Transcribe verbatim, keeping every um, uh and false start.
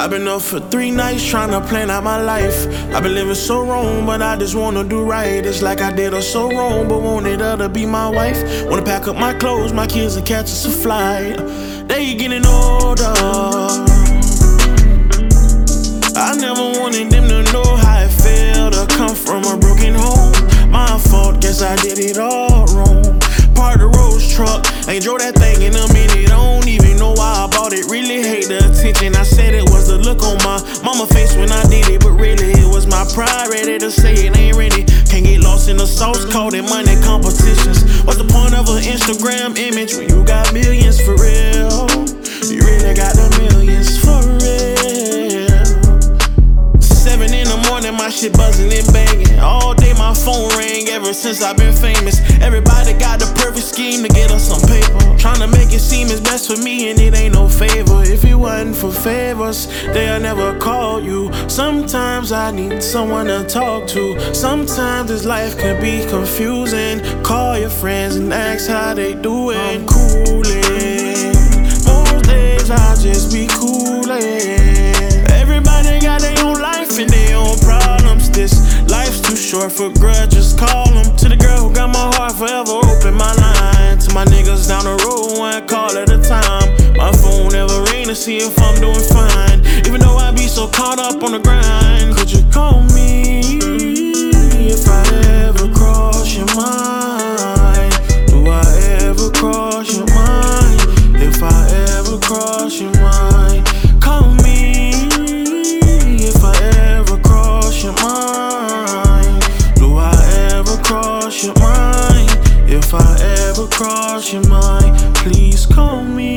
I've been up for three nights trying to plan out my life. I've been living so wrong, but I just wanna do right. It's like I did her so wrong, but wanted her to be my wife. Wanna pack up my clothes, my kids, and catch us a flight. They getting older. I never wanted them to know how it felt to come from a broken home. My fault, guess I did it all wrong. Part of the Rolls truck, ain't drove that thing in a minute. I don't even know why I bought it. Really hate the attention. I said it was the look on my mama face when I did it, but really it was my pride ready to say it ain't ready. Can't get lost in the sauce, called it money competitions. What's the point of an Instagram image when you got millions for real? You really got the millions for real. Seven in the morning, my shit buzzing and banging. All day my phone rang ever since I've been famous. Everybody got the perfect scheme to get us some paper. Tryna make it seem it's best for me and it ain't no favor. If it wasn't for favors, they'll never call you. Sometimes I need someone to talk to. Sometimes this life can be confusing. Call your friends and ask how they doing. I'm coolin'. Most days I just be coolin'. Everybody got their own life and their own problems. This life's too short for grudges. Call them. To the girl who got my heart forever, open my line. To my niggas down the road, one call at a time. My phone never ring to see if I'm doing fine. Even though I be so caught up on the grind. Could you call me if I ever cross your mind? Do I ever cross your mind? If I ever cross your mind, call me if I ever cross your mind. Do I ever cross your mind? If I ever cross your mind, please call me.